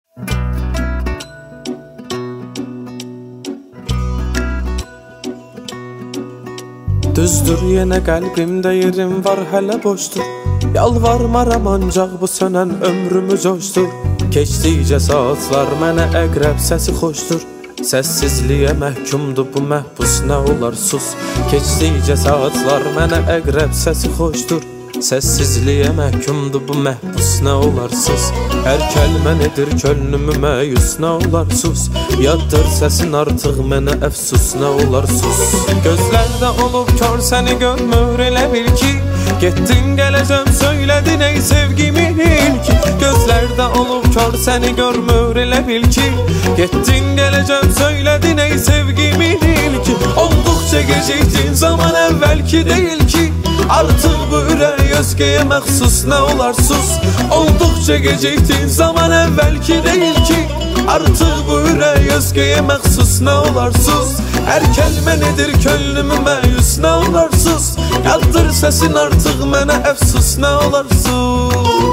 Düzdür, yenə qəlbimdə yerim var, hələ boşdur. Yalvarmaram ancaq bu sönən ömrümü coşdur. Keçdikcə saatlar mənə əqrəb səsi xoşdur. Səssizliyə məhkumdur bu məhbus, nə olar sus. Keçdikcə saatlar mənə əqrəb səsi xoşdur. Səssizliyə məhkumdur bu məhbus, nə olar sus. Hər kəlmə nedir könlümü məyus, nə olar sus. Yaddır səsin artıq mənə əfsus, nə olar sus. Gözlərdə olub kör səni görmür, elə bil ki getdin gələcəm söylədin ey sevgimin ilki. Gözlərdə olub kör səni görmür, elə bil ki getdin gələcəm söylədin ey sevgimin ilki. Olduqca gecikdin zaman əvvəlki deyil ki, artıq bu ürək özgəyə məxsus, nə olar sus. Olduqca gecikdin zaman əvvəlki deyil ki, artıq bu ürək özgəyə məxsus, nə olar sus. Hər kəlmə nedir könlümü məyus, nə olar sus. Yaddır səsin artıq mənə əfsus, nə olar sus.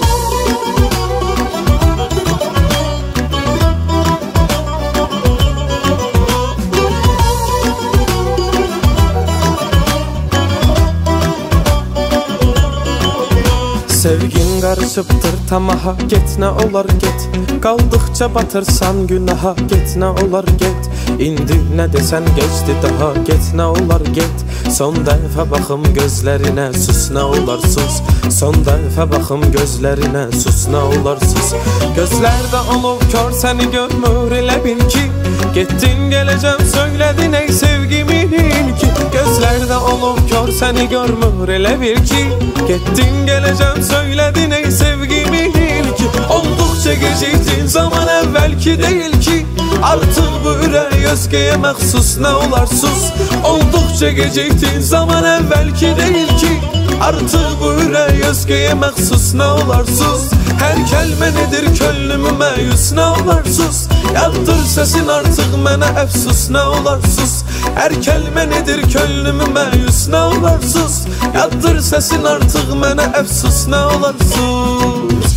Sevgin qarışıbdır tamaha, get nə olar get. Qaldıqca batırsan günaha, get nə olar get. İndi nə desən geçdi daha, get nə olar get. Son dəfə baxım gözlərinə, sus nə olar sus. Son dəfə baxım gözlərinə, sus nə olar sus. Gözlərdə olub kör səni görmür, elə bil ki getdin gələcəm söylədin ey sevgimin ilki. Gözlərdə olub kör səni görmür, elə bil ki getdin gələcəm söylədin ey sevgimin ilki. Olduqca gecikdin zaman əvvəlki deyil ki, artıq bu ürək özgəyə məxsus, nə olar sus. Olduqca gecikdin zaman əvvəlki deyil ki, artıq bu ürək özgəyə məxsus, nə olar sus. Hər kəlmə nedir könlümü məyus, nə olar sus. Yaddır səsin artıq mənə əfsus, nə olar sus. Hər kəlmə nedir könlümü məyus, nə olar sus. Yaddır səsin artıq mənə əfsus, nə olar sus.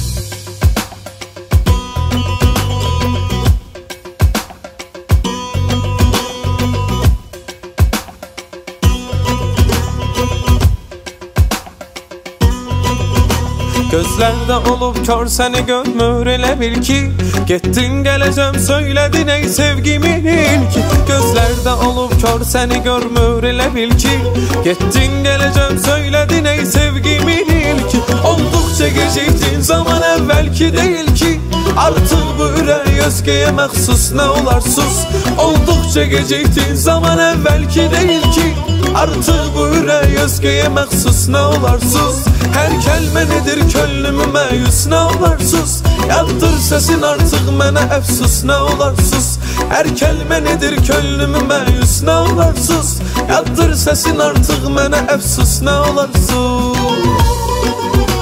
Gözlərdə olub kör səni görmür, elə bil ki getdin gələcəm söylədin ey sevgimin ilki. Gözlərdə olub kör səni görmür, elə bil ki getdin gələcəm söylədin ey sevgimin ilki. Olduqca gecikdin zaman əvvəlki deyil ki, artıq bu ürək özgəyə məxsus, nə olar sus. Olduqca gecikdin zaman əvvəlki deyil ki, artıq bu ürək özgəyə məxsus, nə olar sus. Hər kəlmə nedir könlümü məyus, nə olar sus. Yaddır səsin artıq mənə əfsus, nə olar sus. Hər kəlmə nedir könlümü məyus, nə olar sus. Yaddır səsin artıq mənə əfsus, nə olar sus.